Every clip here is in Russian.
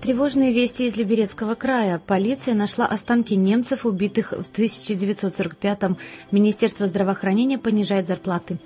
Тревожные вести из Либерецкого края. Полиция нашла останки немцев, убитых в 1945-м. Министерство здравоохранения понижает зарплаты.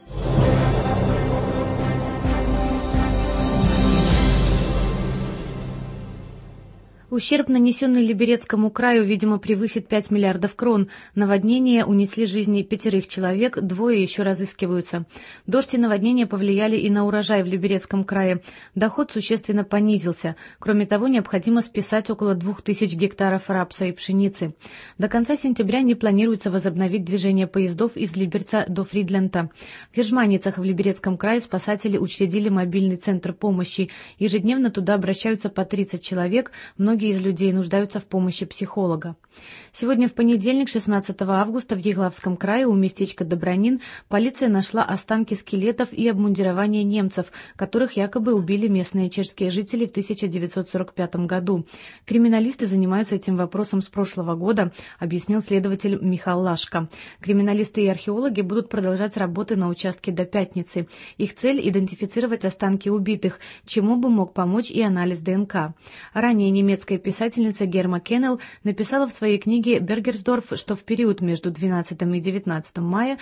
Ущерб, нанесенный Либерецкому краю, видимо, превысит 5 миллиардов крон. Наводнения унесли жизни 5 человек, 2 еще разыскиваются. Дождь и наводнения повлияли и на урожай в Либерецком крае. Доход существенно понизился. Кроме того, необходимо списать около 2000 гектаров рапса и пшеницы. До конца сентября не планируется возобновить движение поездов из Либерца до Фридленда. В Ержманицах в Либерецком крае спасатели учредили мобильный центр помощи. Ежедневно туда обращаются по 30 человек, многие из людей нуждаются в помощи психолога. Сегодня в понедельник, 16 августа, в Еглавском крае у местечка Добронин полиция нашла останки скелетов и обмундирования немцев, которых якобы убили местные чешские жители в 1945 году. Криминалисты занимаются этим вопросом с прошлого года, объяснил следователь Михаил Лашко. Криминалисты и археологи будут продолжать работы на участке до пятницы. Их цель – идентифицировать останки убитых, чему бы мог помочь и анализ ДНК. Ранее немецкая писательница Герма Кеннел написала в своей книге «Бергерсдорф», что в период между 12 и 19 мая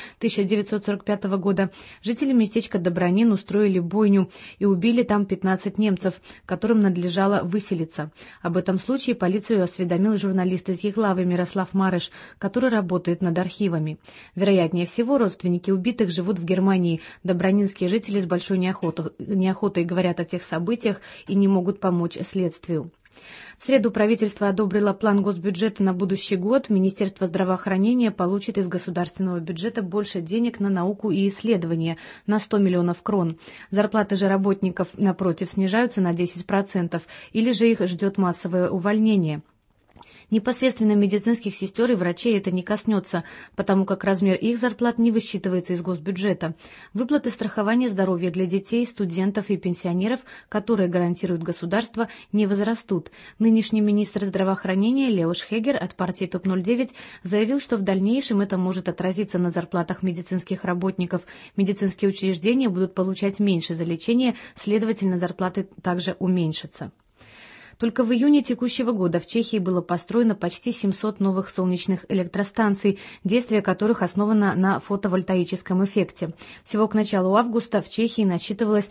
1945 года жители местечка Добронин устроили бойню и убили там 15 немцев, которым надлежало выселиться. Об этом случае полицию осведомил журналист из Еглавы Мирослав Марыш, который работает над архивами. Вероятнее всего, родственники убитых живут в Германии. Добронинские жители с большой неохотой говорят о тех событиях и не могут помочь следствию. В среду правительство одобрило план госбюджета на будущий год. Министерство здравоохранения получит из государственного бюджета больше денег на науку и исследования на 100 миллионов крон. Зарплаты же работников, напротив, снижаются на 10%, или же их ждет массовое увольнение. Непосредственно медицинских сестер и врачей это не коснется, потому как размер их зарплат не высчитывается из госбюджета. Выплаты страхования здоровья для детей, студентов и пенсионеров, которые гарантирует государство, не возрастут. Нынешний министр здравоохранения Леош Хегер от партии ТОП-09 заявил, что в дальнейшем это может отразиться на зарплатах медицинских работников. Медицинские учреждения будут получать меньше за лечение, следовательно, зарплаты также уменьшатся. Только в июне текущего года в Чехии было построено почти 700 новых солнечных электростанций, действие которых основано на фотовольтаическом эффекте. Всего к началу августа в Чехии насчитывалось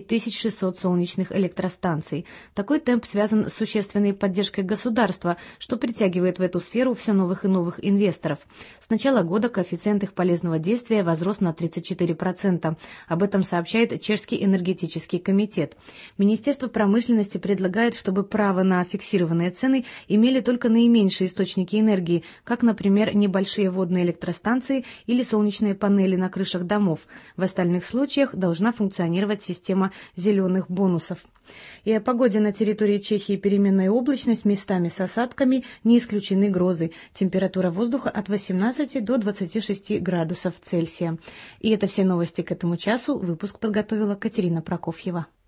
9600 солнечных электростанций. Такой темп связан с существенной поддержкой государства, что притягивает в эту сферу все новых и новых инвесторов. С начала года коэффициент их полезного действия возрос на 34%. Об этом сообщает Чешский энергетический комитет. Министерство промышленности предлагает, чтобы право на фиксированные цены имели только наименьшие источники энергии, как, например, небольшие водные электростанции или солнечные панели на крышах домов. В остальных случаях должна функционировать система зеленых бонусов. И о погоде: на территории Чехии переменная облачность, местами с осадками, не исключены грозы. Температура воздуха от 18 до 26 градусов Цельсия. И это все новости к этому часу. Выпуск подготовила Катерина Прокофьева.